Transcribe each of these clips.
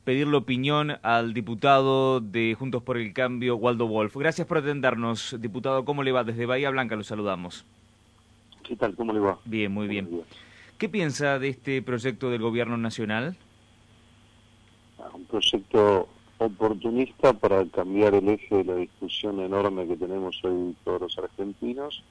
pedirle opinión al diputado de Juntos por el Cambio, Waldo Wolf. Gracias por atendernos, diputado. ¿Cómo le va? Desde Bahía Blanca lo saludamos. ¿Qué tal? ¿Cómo le va? Bien, muy Buenos bien. días. ¿Qué piensa de este proyecto del gobierno nacional? Un proyecto oportunista para cambiar el eje de la discusión enorme que tenemos hoy todos los argentinos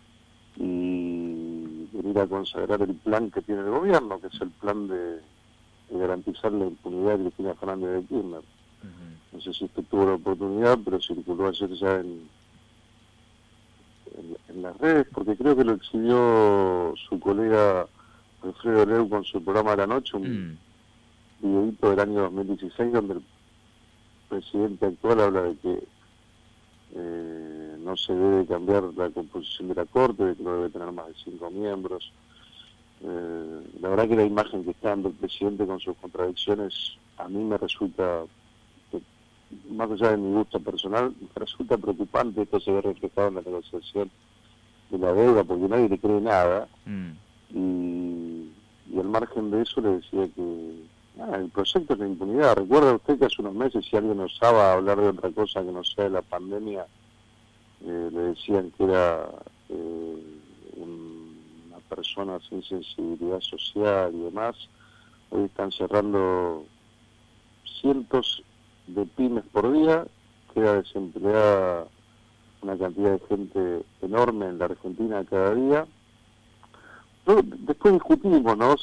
y venir a consagrar el plan que tiene el gobierno, que es el plan de garantizar la impunidad de Cristina Fernández de Kirchner. No sé si usted tuvo la oportunidad, pero circuló ayer ya en las redes, porque creo que lo exhibió su colega Alfredo Leu con su programa de la noche, un videíto del año 2016 donde el presidente actual habla de que no se debe cambiar la composición de la Corte, de que no debe tener más de 5 miembros. La verdad que la imagen que está dando el presidente con sus contradicciones a mí me resulta, más allá de mi gusto personal, me resulta preocupante. Esto se ve reflejado en la negociación de la deuda porque nadie le cree nada. Y al margen de eso le decía que el proyecto es la impunidad. ¿Recuerda usted que hace unos meses, si alguien osaba hablar de otra cosa que no sea de la pandemia, le decían que era una persona sin sensibilidad social y demás? Hoy están cerrando cientos de pymes por día, queda desempleada una cantidad de gente enorme en la Argentina cada día. Después discutimos, ¿no?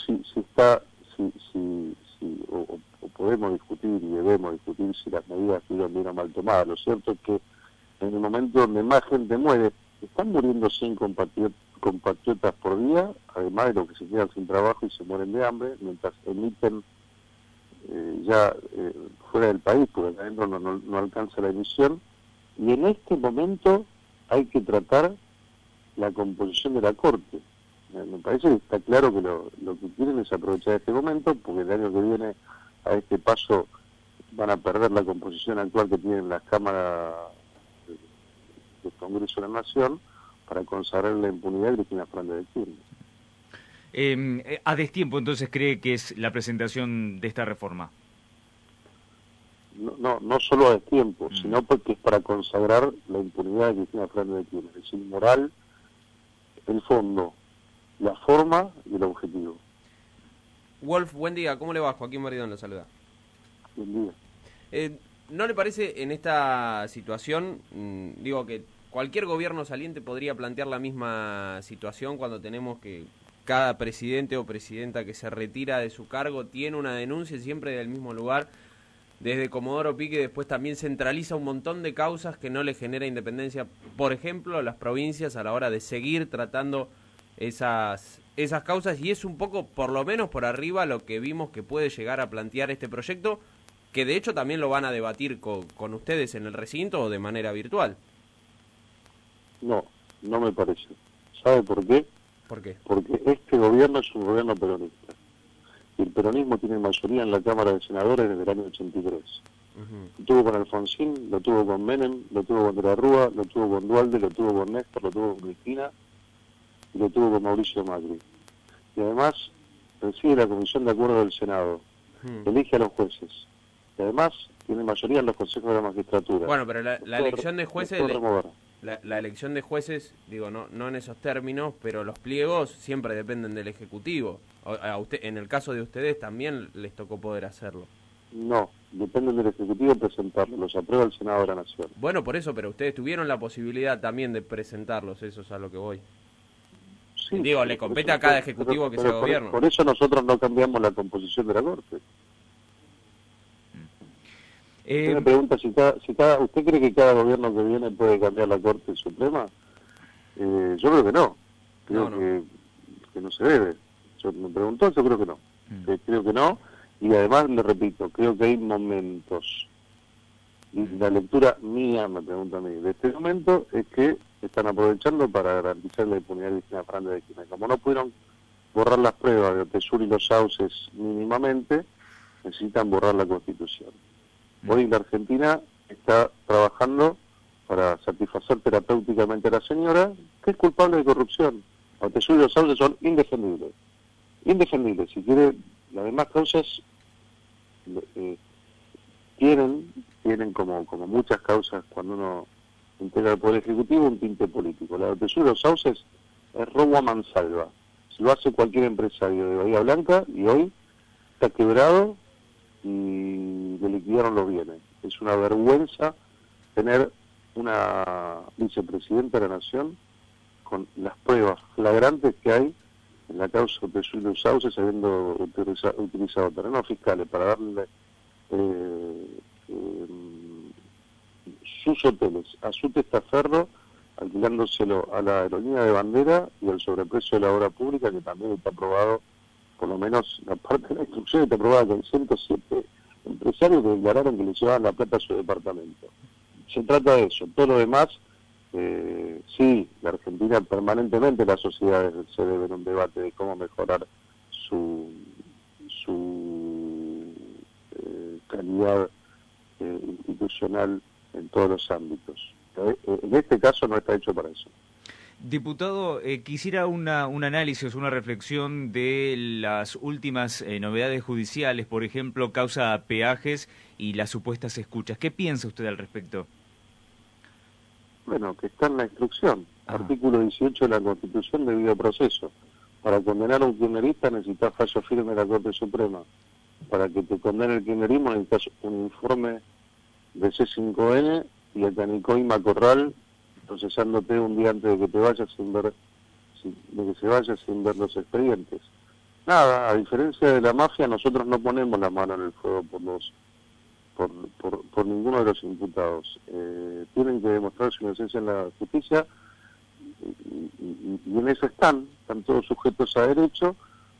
O podemos discutir y debemos discutir si las medidas fueron bien o mal tomadas. Lo cierto es que en el momento donde más gente muere, están muriendo 100 compatriotas por día, además de los que se quedan sin trabajo y se mueren de hambre, mientras emiten fuera del país, porque adentro no alcanza la emisión. Y en este momento hay que tratar la composición de la Corte. Me parece que está claro que lo que quieren es aprovechar este momento, porque el año que viene a este paso van a perder la composición actual que tienen las cámaras del Congreso de la Nación para consagrar la impunidad de Cristina Fernández de Kirchner. ¿A destiempo entonces cree que es la presentación de esta reforma? No solo a destiempo, sino porque es para consagrar la impunidad de Cristina Fernández de Kirchner. Es inmoral el fondo, la forma y el objetivo. Wolf, buen día. ¿Cómo le va? Joaquín Maridón lo saluda. Buen día. ¿No le parece en esta situación, digo que cualquier gobierno saliente podría plantear la misma situación cuando tenemos que cada presidente o presidenta que se retira de su cargo tiene una denuncia siempre del mismo lugar, desde Comodoro Pi, que después también centraliza un montón de causas que no le genera independencia, por ejemplo, a las provincias a la hora de seguir tratando esas causas, y es un poco, por lo menos por arriba, lo que vimos que puede llegar a plantear este proyecto, que de hecho también lo van a debatir con ustedes en el recinto o de manera virtual? No me parece. ¿Sabe por qué? ¿Por qué? Porque este gobierno es un gobierno peronista. Y el peronismo tiene mayoría en la Cámara de Senadores desde el año 83. Lo tuvo con Alfonsín, lo tuvo con Menem, lo tuvo con De la Rúa, lo tuvo con Duhalde, lo tuvo con Néstor, lo tuvo con Cristina y lo tuvo con Mauricio Macri. Y además preside la Comisión de Acuerdo del Senado, elige a los jueces y además tiene mayoría en los consejos de la magistratura. Bueno, pero la elección de jueces, la elección de jueces, digo, no en esos términos, pero los pliegos siempre dependen del Ejecutivo. A usted, en el caso de ustedes también les tocó poder hacerlo. No, dependen del Ejecutivo presentarlo, los aprueba el Senado de la Nación. Bueno, por eso, pero ustedes tuvieron la posibilidad también de presentarlos, eso es a lo que voy. Sí, digo, le compete a cada Ejecutivo que sea gobierno. Por eso nosotros no cambiamos la composición de la Corte. Usted me pregunta ¿usted cree que cada gobierno que viene puede cambiar la Corte Suprema? Yo creo que no. Creo que no se debe. Me preguntó, yo creo que no. Creo que no. Y además, le repito, creo que hay momentos. Y la lectura mía, me pregunta a mí, de este momento es que están aprovechando para garantizar la impunidad de Cristina Fernández de Kirchner. Como no pudieron borrar las pruebas de Otesur y los sauces mínimamente, necesitan borrar la Constitución. Hoy la Argentina está trabajando para satisfacer terapéuticamente a la señora, que es culpable de corrupción. Otesur y los sauces son indefendibles. Indefendibles. Si quiere, las demás causas tienen como muchas causas cuando uno integra el Poder Ejecutivo un tinte político. La de Tesoro de los Sauces es robo a mansalva. Si lo hace cualquier empresario de Bahía Blanca y hoy está quebrado y le liquidaron los bienes. Es una vergüenza tener una vicepresidenta de la Nación con las pruebas flagrantes que hay en la causa de Tesoro de los Sauces, habiendo utilizado terrenos fiscales para darle sus hoteles a su testaferro, alquilándoselo a la aerolínea de bandera y al sobreprecio de la obra pública, que también está aprobado, por lo menos la parte de la instrucción está aprobada con 107 empresarios que declararon que le llevaban la plata a su departamento. Se trata de eso. Todo lo demás, sí, la Argentina permanentemente, las sociedades se deben un debate de cómo mejorar su calidad institucional en todos los ámbitos. En este caso no está hecho para eso. Diputado, quisiera un análisis, una reflexión de las últimas novedades judiciales, por ejemplo, causa a peajes y las supuestas escuchas. ¿Qué piensa usted al respecto? Bueno, que está en la instrucción. Artículo 18 de la Constitución, debido proceso. Para condenar a un kirchnerista necesitas fallo firme de la Corte Suprema. Para que te condene el kirchnerismo necesitas un informe de C5N y el Canicó y Macorral procesándote un día antes de que te vayas de que se vaya sin ver los expedientes. Nada, a diferencia de la mafia, nosotros no ponemos la mano en el fuego por ninguno de los imputados. Tienen que demostrar su inocencia en la justicia y en eso están todos sujetos a derecho,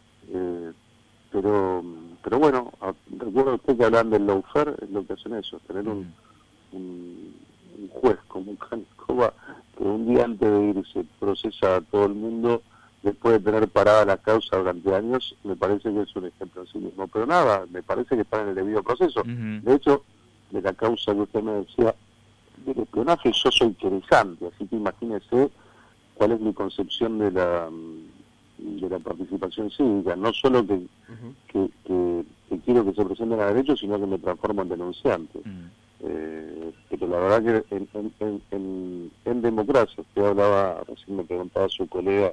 pero bueno, recuerda usted que hablan del lawfare, es lo que hacen eso, tener un juez como un Canicoba que un día antes de irse procesa a todo el mundo después de tener parada la causa durante años. Me parece que es un ejemplo en sí mismo, pero nada, me parece que está en el debido proceso. De hecho, de la causa que usted me decía del espionaje, yo soy interesante, así que imagínese cuál es mi concepción de la participación cívica, no solo que quiero que se presenten a derechos, sino que me transformo en denunciante. Pero la verdad que en democracia, usted hablaba, recién me preguntaba su colega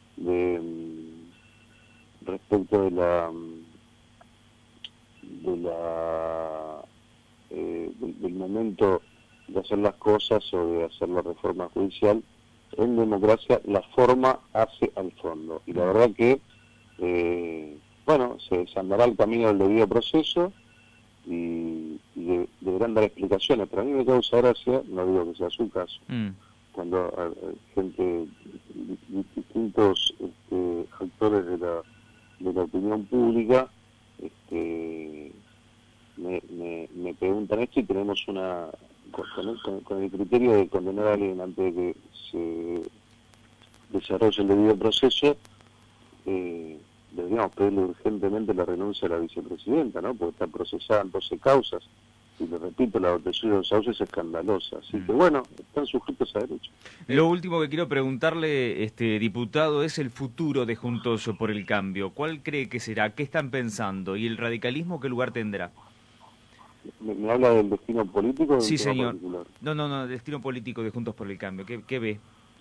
respecto del momento de hacer las cosas o de hacer la reforma judicial. En democracia la forma hace al fondo, y la verdad que bueno, se desandará el camino del debido proceso y deberán dar explicaciones, pero a mí me causa gracia, no digo que sea su caso, cuando gente, distintos actores de la opinión pública me preguntan esto, y tenemos con el criterio de condenar a alguien antes de que se desarrolle el debido proceso. Deberíamos pedirle urgentemente la renuncia a la vicepresidenta, ¿no? Porque está procesada en 12 causas, y le repito, la votación de los sauces es escandalosa, así que bueno, están sujetos a derecho. Lo último que quiero preguntarle, diputado, es el futuro de Juntos por el Cambio. ¿Cuál cree que será? ¿Qué están pensando? ¿Y el radicalismo qué lugar tendrá? ¿Me habla del destino político? Sí, señor. No, destino político de Juntos por el Cambio. ¿Qué ve?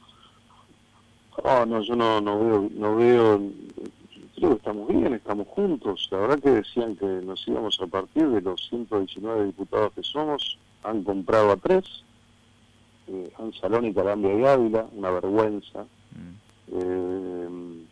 No, yo no veo, creo que estamos bien, estamos juntos. La verdad que decían que nos íbamos a partir de los 119 diputados que somos, han comprado a 3, Anzalón y Calambia y Ávila, una vergüenza. En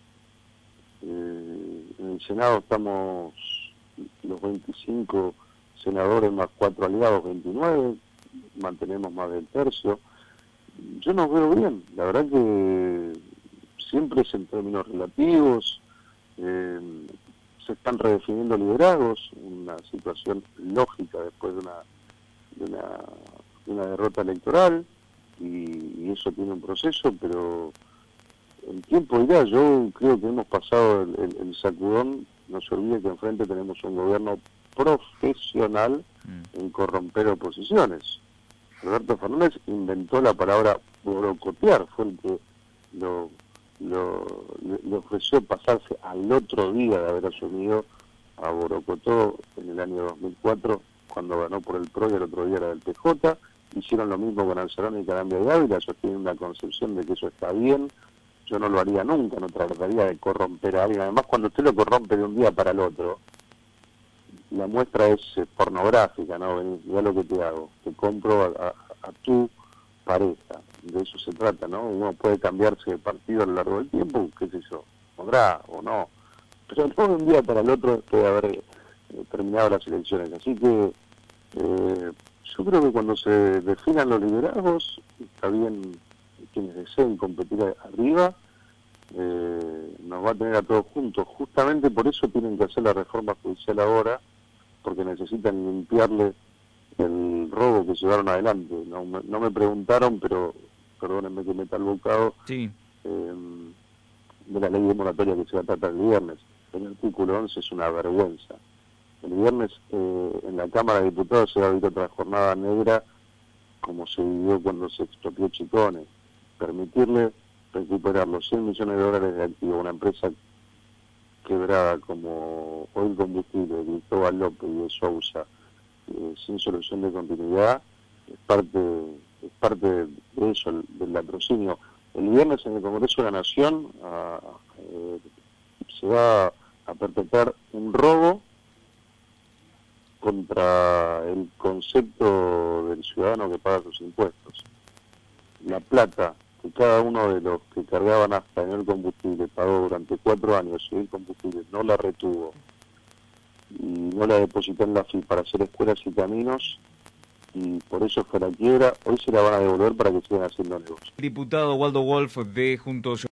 el Senado estamos los 25 senadores más 4 aliados, 29, mantenemos más del tercio. Yo no veo bien, la verdad que siempre es en términos relativos, se están redefiniendo liderazgos, una situación lógica después de una derrota electoral, y eso tiene un proceso, pero el tiempo irá. Yo creo que hemos pasado el sacudón. No se olvide que enfrente tenemos un gobierno profesional en corromper oposiciones. Alberto Fernández inventó la palabra borocotear, fue el que le ofreció pasarse al otro día de haber asumido a Borocotó en el año 2004 cuando ganó por el PRO y el otro día era del PJ. Hicieron lo mismo con Anzalone y Carambia y Ávila. Ellos tienen una concepción de que eso está bien. Yo no lo haría nunca, no trataría de corromper a alguien. Además, cuando usted lo corrompe de un día para el otro, la muestra es pornográfica, ¿no? Vení, mirá lo que te hago, te compro a tu pareja. De eso se trata, ¿no? Uno puede cambiarse de partido a lo largo del tiempo, qué sé yo, podrá o no, pero no de un día para el otro después de haber terminado las elecciones. Así que yo creo que cuando se definan los liderazgos, está bien quienes deseen competir arriba, nos va a tener a todos juntos. Justamente por eso tienen que hacer la reforma judicial ahora, porque necesitan limpiarle el robo que llevaron adelante. No me preguntaron, pero perdónenme que meta el bocado, sí. De la ley de moratoria que se va a tratar el viernes. El artículo 11 es una vergüenza. El viernes en la Cámara de Diputados se va a vivir otra jornada negra como se vivió cuando se expropió Chicone. Permitirle recuperar los 100 millones de dólares de activo a una empresa quebrada como Oil Combustible, de Cristóbal López y de Sousa, sin solución de continuidad, es parte de eso, del latrocinio. El viernes en el Congreso de la Nación se va a perpetrar un robo contra el concepto del ciudadano que paga sus impuestos. La plata que cada uno de los que cargaban hasta en el combustible pagó durante 4 años y el combustible no la retuvo y no la depositó en la FI para hacer escuelas y caminos, y por eso fue la quiebra, hoy se la van a devolver para que sigan haciendo negocios. Diputado Waldo Wolf de Juntos